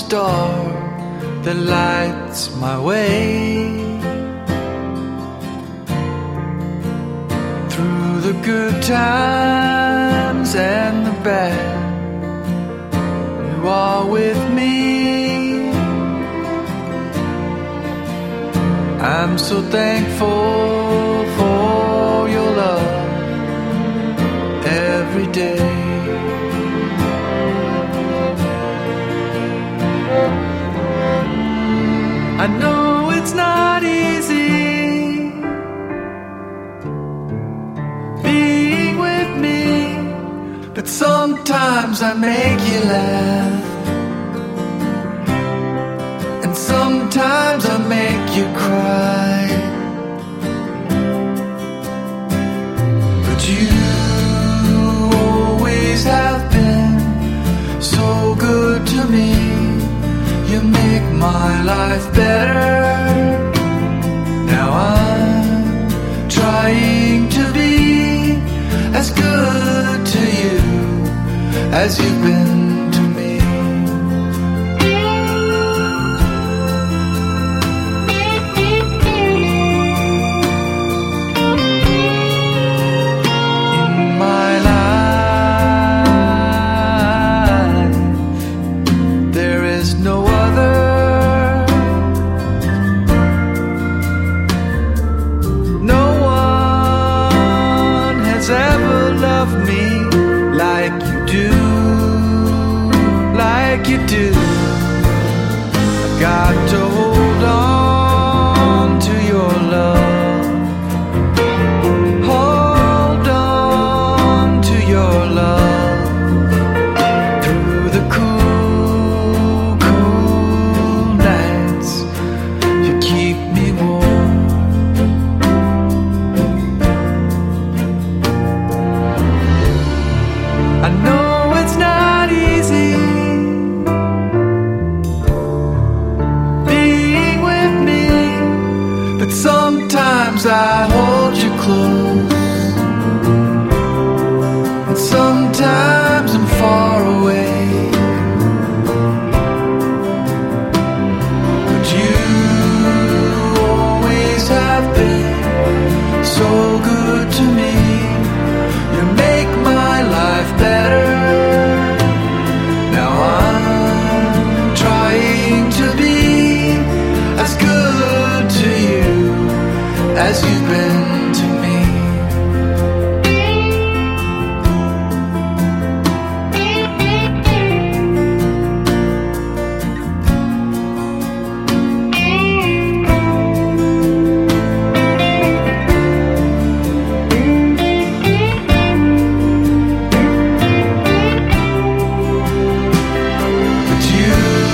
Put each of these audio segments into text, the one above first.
star that lights my way through the good times and the bad. You are with me. I'm so thankful for your love every day. I know it's not easy being with me, but sometimes I make you laugh, and sometimes I make you cry. But you always have been so good to me. You make my life better. Now I'm trying to be as good to you as you've been to me. In my life, there is no other. No one has ever loved me like you do, like you do. I got to hold on to your love, hold on to your love, through the cool, cool nights. You keep me warm. I know it's not easy being with me, but sometimes I hold you close, and sometimes I'm far away. But you always have been so good to me. You make my life better. Now I'm trying to be as good to you as you've been to me. But you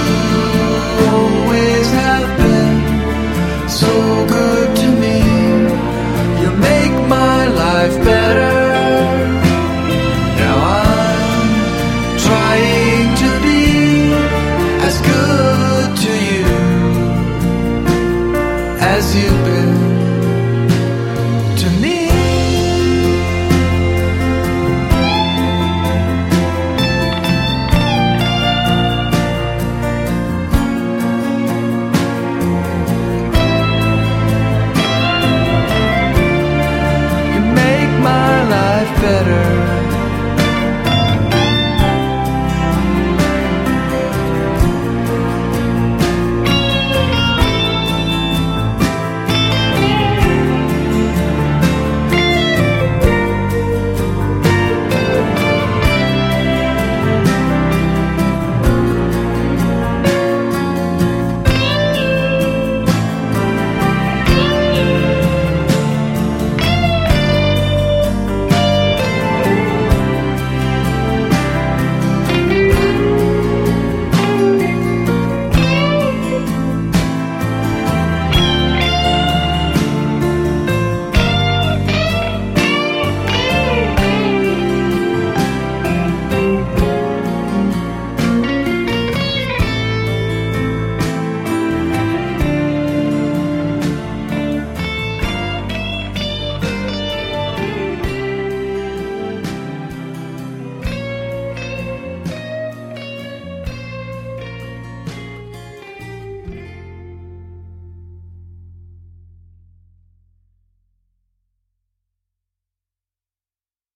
always have been so good to me. You make my life better. Now I'm trying to be as good to you as you've been to me. You make my life better.